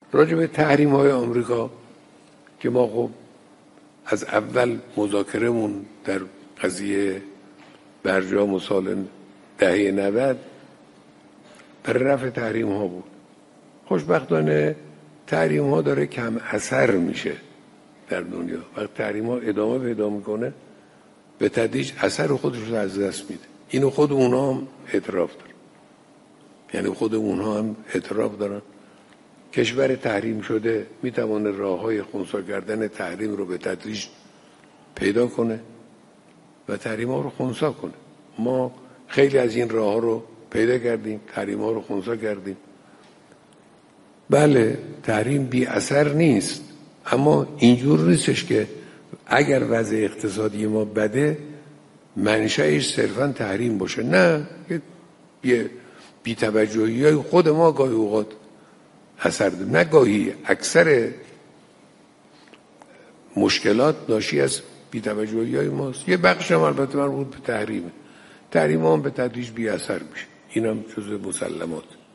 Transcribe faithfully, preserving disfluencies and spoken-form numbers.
راجع به تحریم های آمریکا که ما خب از اول مذاکرهمون در قضیه برجام و سال دهه نود برای رفع تحریم ها بود. خوشبختانه تحریم ها داره کم اثر میشه در دنیا. وقتی تحریم ها ادامه پیدا میکنه به تدریج اثر خودش رو از دست میده. اینو خود اونها هم اعتراف دارن، یعنی خود اونها هم اعتراف دارن کشور تحریم شده میتونه راه های خنثی کردن تحریم رو به تدریج پیدا کنه و تحریم ها رو خنثی کنه. ما خیلی از این راه ها رو پیدا کردیم، تحریم ها رو خنثی کردیم. بله تحریم بی اثر نیست، اما اینجور نیستش که اگر وضع اقتصادی ما بده منشأش صرفا تحریم باشه. نه، یه بی توجهی های خود ما گاهی اوقات اثر ده. نه گاهی، اکثر مشکلات ناشی از بی توجهی های ماست. یه بخش هم البته مربوط به تحریمه. تحریم هم به تدریج بی اثر میشه. این هم جزء مسلمات.